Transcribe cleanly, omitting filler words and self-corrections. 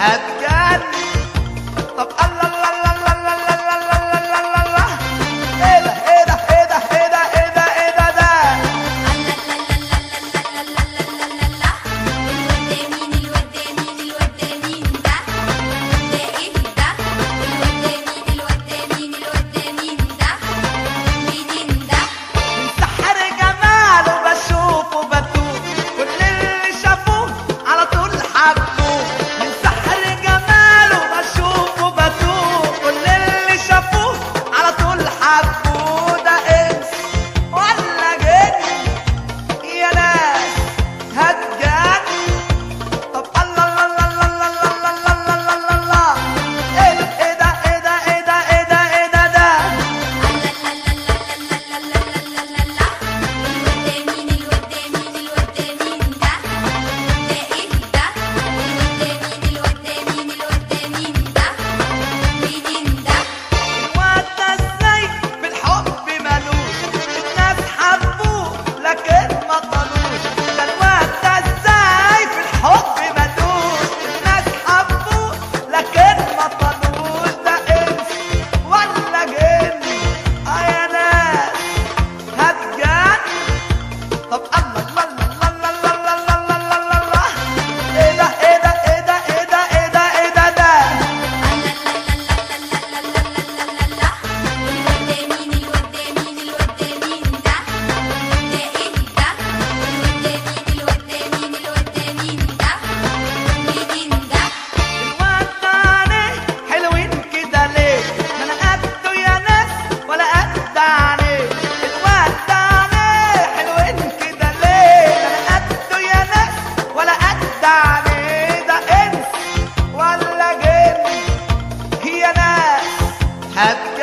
هتجنن. طب الله الله الله الله الله الله الله الله الله، ايه ده ايه ده ايه ده ايه ده ايه ده ايه ده ده؟ سحر جماله بشوفه بتوه، كل اللي شافوه على طول حبوه. من سحر جماله بشوفه بتوه، كل اللي شافوه على طول حبوه. ده انس ولا جن يا ناس هتجن. طب الله الله الله الله الله الله الله الله الله، ايه ده ايه ده ايه ده ايه ده ايه ده ده؟ الواد ده ازاي في الحب مالوش، الناس حبوه لكن ما طالوش. ده الواد ده ازاي في الحب مالوش، الناس حبوه لكن ما طالوش. ده انس ولا جن يا ناس هتجن. طب الله الله الله الله الله الله الله الله الله، ايه ده ايه ده ايه ده ايه ده ايه ده ايه ده ده؟ الواد ده عليه حلوين كده ليه؟ ما انا قده يا ناس ولا قد عليه. الواد ده عليه حلوين كده ليه؟ ما انا قده يا ناس ولا قد عليه. ده انس ولا جن يا ناس هتجن.